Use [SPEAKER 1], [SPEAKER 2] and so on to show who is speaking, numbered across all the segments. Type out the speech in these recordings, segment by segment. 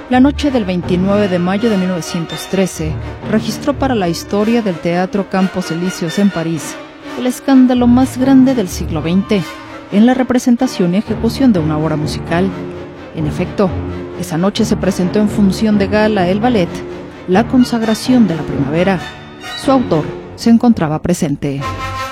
[SPEAKER 1] La noche del 29 de mayo de 1913 registró para la historia del Teatro Campos Elíseos en París el escándalo más grande del siglo XX en la representación y ejecución de una obra musical. En efecto, esa noche se presentó en función de gala el ballet La Consagración de la Primavera. Su autor se encontraba presente.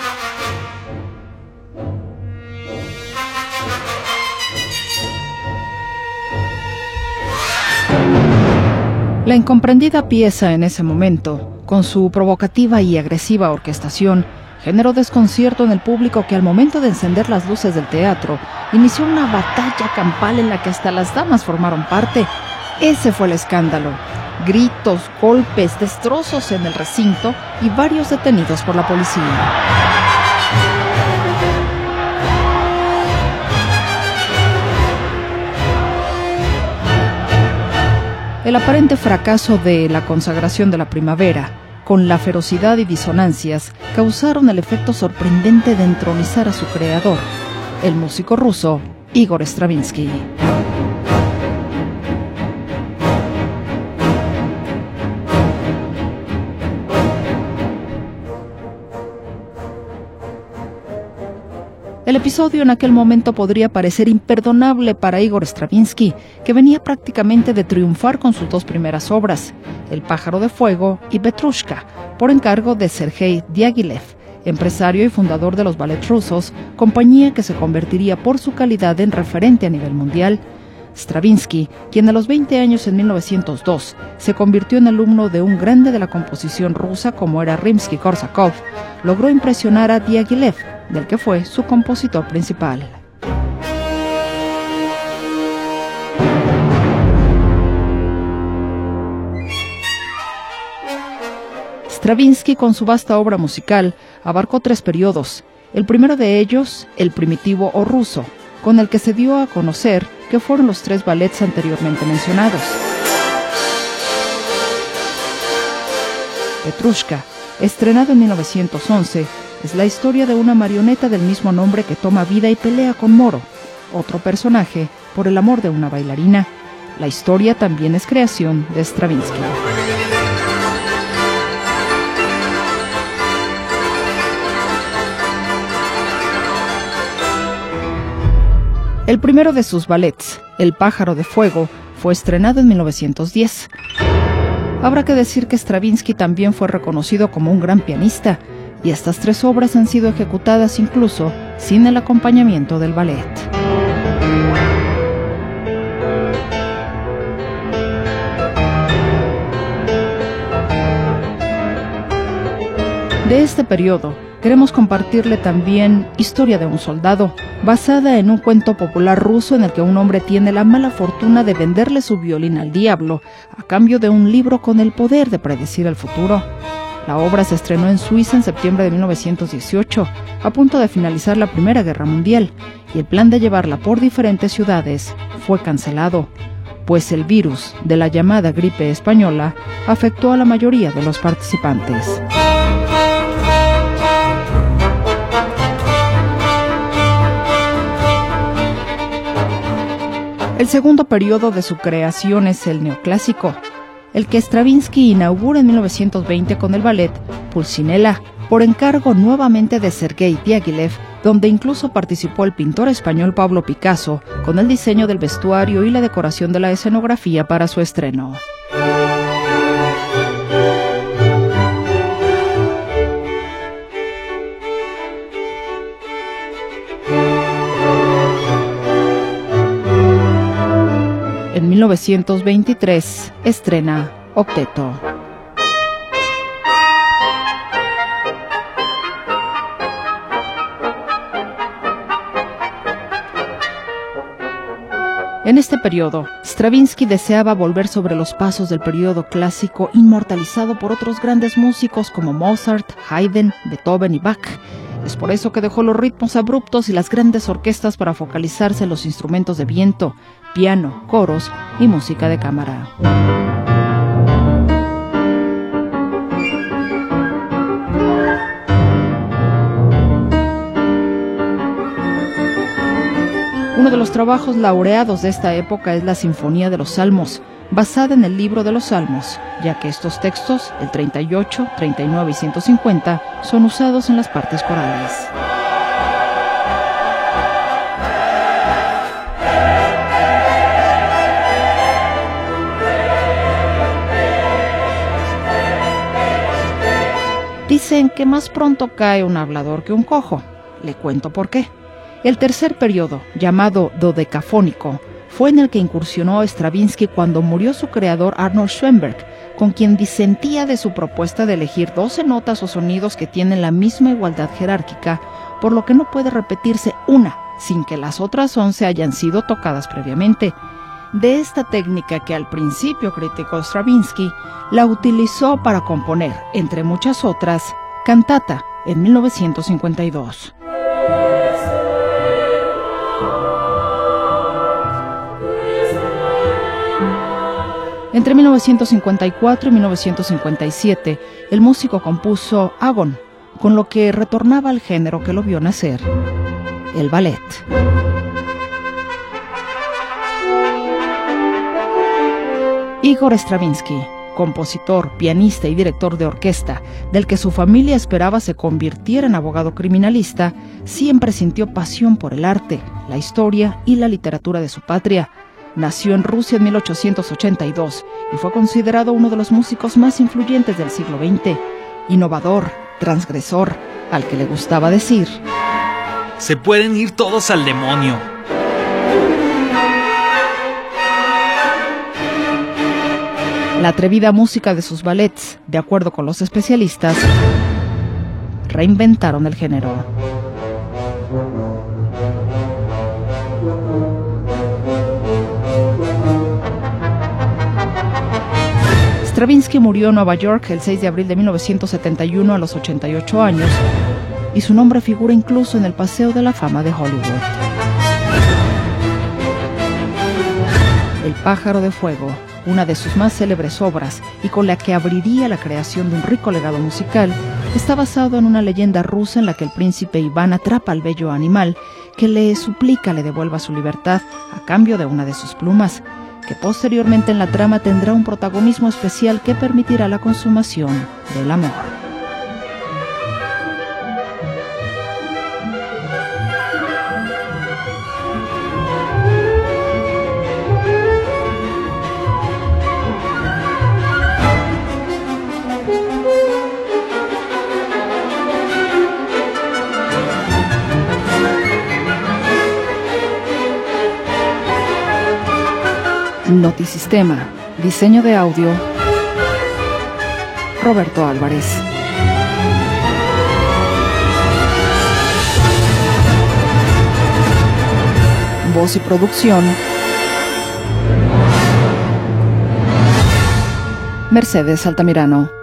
[SPEAKER 1] La incomprendida pieza en ese momento, con su provocativa y agresiva orquestación, generó desconcierto en el público que al momento de encender las luces del teatro, inició una batalla campal en la que hasta las damas formaron parte. Ese fue el escándalo. Gritos, golpes, destrozos en el recinto y varios detenidos por la policía. El aparente fracaso de La Consagración de la Primavera, con la ferocidad y disonancias, causaron el efecto sorprendente de entronizar a su creador, el músico ruso Igor Stravinsky. El episodio en aquel momento podría parecer imperdonable para Igor Stravinsky, que venía prácticamente de triunfar con sus dos primeras obras, El pájaro de fuego y Petrushka, por encargo de Sergei Diaghilev, empresario y fundador de los ballets rusos, compañía que se convertiría por su calidad en referente a nivel mundial. Stravinsky, quien a los 20 años en 1902 se convirtió en alumno de un grande de la composición rusa como era Rimsky-Korsakov, logró impresionar a Diaghilev, del que fue su compositor principal. Stravinsky, con su vasta obra musical, abarcó 3 periodos. El primero de ellos, el primitivo o ruso, con el que se dio a conocer que fueron los 3 ballets anteriormente mencionados. Petrushka, estrenado en 1911, es la historia de una marioneta del mismo nombre que toma vida y pelea con Moro, otro personaje, por el amor de una bailarina. La historia también es creación de Stravinsky. El primero de sus ballets, El pájaro de fuego, fue estrenado en 1910. Habrá que decir que Stravinsky también fue reconocido como un gran pianista, y estas 3 obras han sido ejecutadas incluso sin el acompañamiento del ballet. De este periodo, queremos compartirle también Historia de un soldado, basada en un cuento popular ruso en el que un hombre tiene la mala fortuna de venderle su violín al diablo a cambio de un libro con el poder de predecir el futuro. La obra se estrenó en Suiza en septiembre de 1918, a punto de finalizar la Primera Guerra Mundial, y el plan de llevarla por diferentes ciudades fue cancelado, pues el virus de la llamada gripe española afectó a la mayoría de los participantes. El segundo periodo de su creación es el neoclásico, el que Stravinsky inaugura en 1920 con el ballet Pulcinella, por encargo nuevamente de Sergei Diaghilev, donde incluso participó el pintor español Pablo Picasso con el diseño del vestuario y la decoración de la escenografía para su estreno. En 1923 estrena Octeto. En este periodo, Stravinsky deseaba volver sobre los pasos del periodo clásico inmortalizado por otros grandes músicos como Mozart, Haydn, Beethoven y Bach. Es por eso que dejó los ritmos abruptos y las grandes orquestas para focalizarse en los instrumentos de viento, piano, coros y música de cámara. Uno de los trabajos laureados de esta época es la Sinfonía de los Salmos, basada en el libro de los Salmos, ya que estos textos, el 38, 39 y 150, son usados en las partes corales. Dicen que más pronto cae un hablador que un cojo. Le cuento por qué. El tercer periodo, llamado dodecafónico, fue en el que incursionó Stravinsky cuando murió su creador Arnold Schoenberg, con quien disentía de su propuesta de elegir 12 notas o sonidos que tienen la misma igualdad jerárquica, por lo que no puede repetirse una sin que las otras 11 hayan sido tocadas previamente. De esta técnica que al principio criticó Stravinsky, la utilizó para componer, entre muchas otras, Cantata en 1952. Entre 1954 y 1957, el músico compuso Agon, con lo que retornaba al género que lo vio nacer, el ballet. Igor Stravinsky, compositor, pianista y director de orquesta, del que su familia esperaba se convirtiera en abogado criminalista, siempre sintió pasión por el arte, la historia y la literatura de su patria. Nació en Rusia en 1882 y fue considerado uno de los músicos más influyentes del siglo XX. Innovador, transgresor, al que le gustaba decir:
[SPEAKER 2] se pueden ir todos al demonio.
[SPEAKER 1] La atrevida música de sus ballets, de acuerdo con los especialistas, reinventaron el género. Stravinsky murió en Nueva York el 6 de abril de 1971 a los 88 años y su nombre figura incluso en el Paseo de la Fama de Hollywood. El pájaro de fuego, una de sus más célebres obras y con la que abriría la creación de un rico legado musical, está basado en una leyenda rusa en la que el príncipe Iván atrapa al bello animal que le suplica le devuelva su libertad a cambio de una de sus plumas, que posteriormente en la trama tendrá un protagonismo especial que permitirá la consumación del amor. Notisistema, diseño de audio, Roberto Álvarez. Voz y producción, Mercedes Altamirano.